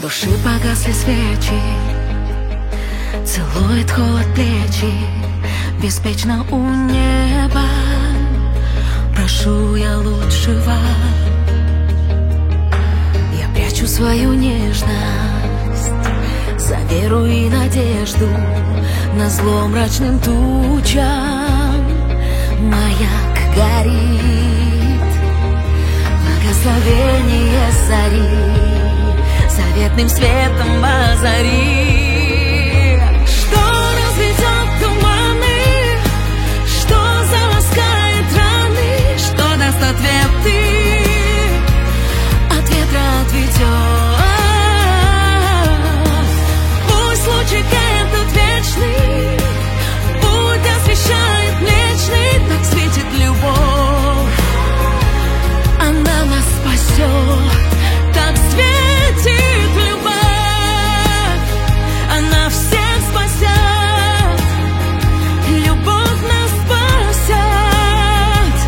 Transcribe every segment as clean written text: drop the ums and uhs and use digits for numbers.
души погасли свечи, целует холод плечи, беспечно у неба. Прошу я лучшего, я прячу свою нежность за веру и надежду. На зло мрачным тучам маяк горит, благословение зари заветным светом озари. Что разведет туманы, что заласкает раны, что даст ответы, от ветра отведет. Пусть лучик этот вечный путь освещает млечный, так светит любовь, она нас спасет. Так светит любовь, она всех спасет, любовь нас спасет.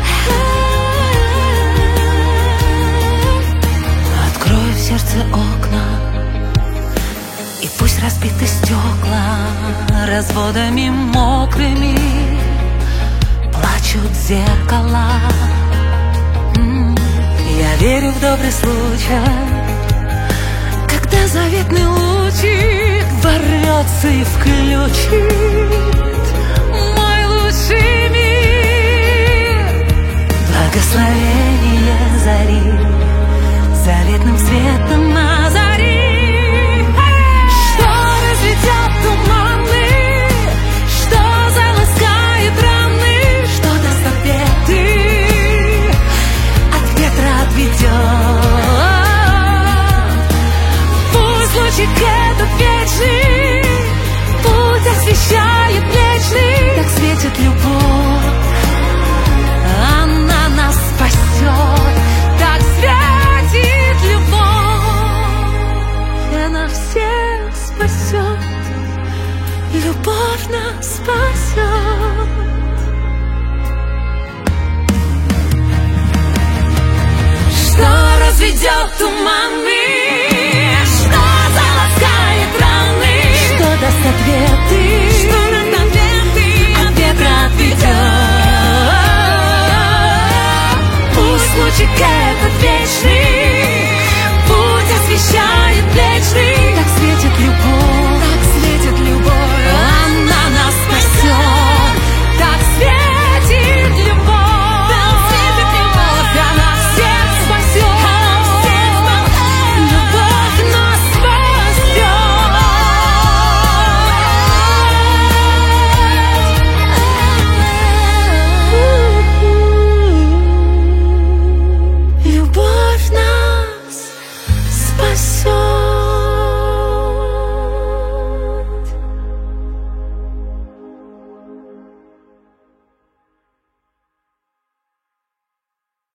Открой в сердце окна, и пусть разбиты стекла разводами мокрыми плачут зеркала. Я верю в добрый случай, когда заветный лучик ворвется и включит мой лучший мир. Благословение зари заветным светом озари. Что разведет туманы, что заласкает раны, что даст ответы, отведет. Пусть лучик этот вечный путь освещает млечный, так светит любовь, она нас спасет. Так светит любовь, она всех спасет, любовь нас спасет. Что разведет туманы,